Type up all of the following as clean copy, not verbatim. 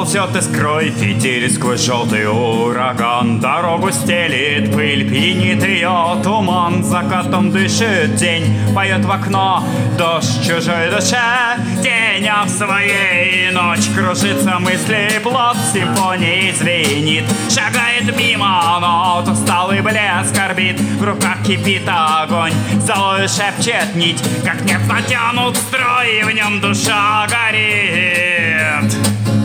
ползет искрой фитиль сквозь желтый ураган. Дорогу стелит пыль, пьянит ее туман. Закатом дышит день, поет в окно дождь чужой душе. День в своей ночь кружится мысли, плод симфонии звенит. Шагает мимо нот, усталый блеск орбит. В руках кипит огонь, злой шепчет нить. Как нет натянут строй, и в нем душа горит.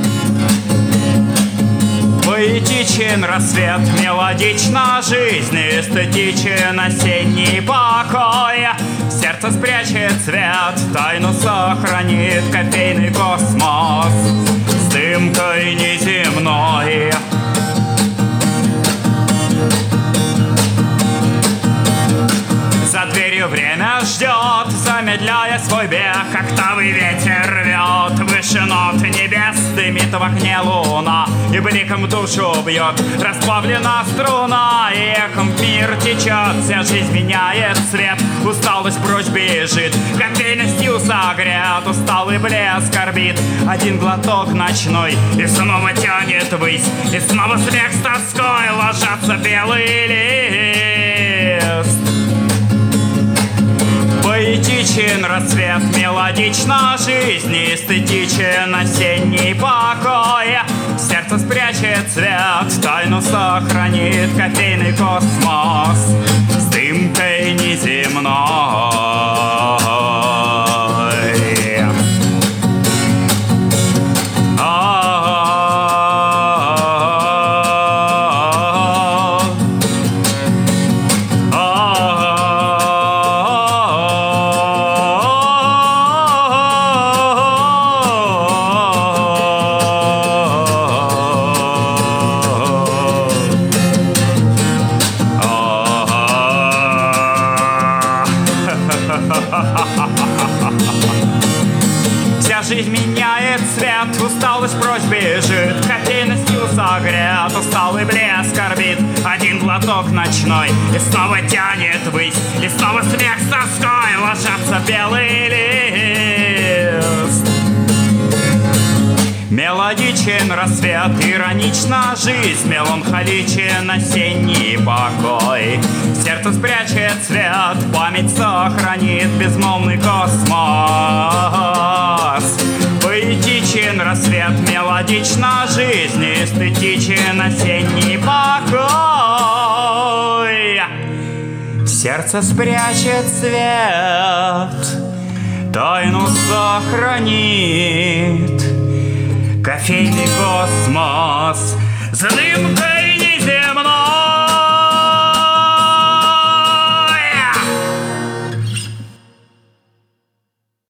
Поэтичен рассвет, мелодична жизнь, эстетичен осенний покой. Сердце спрячет свет, тайну сохранит кофейный космос с дымкой неземной. За дверью время ждет, замедляя свой бег. Октавый ветер рвет выше нот небес. Дымит в окне луна и бликом душу бьет. Расплавлена струна, и эхом в мир течет. Вся жизнь меняет цвет, усталость прочь бежит. Кофейностью согрет, усталый блеск орбит. Один глоток ночной, и снова тянет ввысь. И снова смех с тоской, ложатся белый лист. Поэтичен рассвет, мелодична жизнь, эстетичен осенний покой. Сердце спрячет цвет, тайну сохранит кофейный космос с дымкой неземной. Вся жизнь меняет цвет, усталость прочь бежит. Кофейностью согрет, усталый блеск орбит. Один глоток ночной, и снова тянет ввысь. И снова смех с тоской, ложатся белый лист. Мелодичен рассвет, иронична жизнь, меланхоличен осенний покой. Сердце спрячет цвет, память сохранит безмолвный космос. Поэтичен рассвет, мелодична жизнь, эстетичен осенний покой. Сердце спрячет цвет, тайну сохранит кофейный космос с дымкой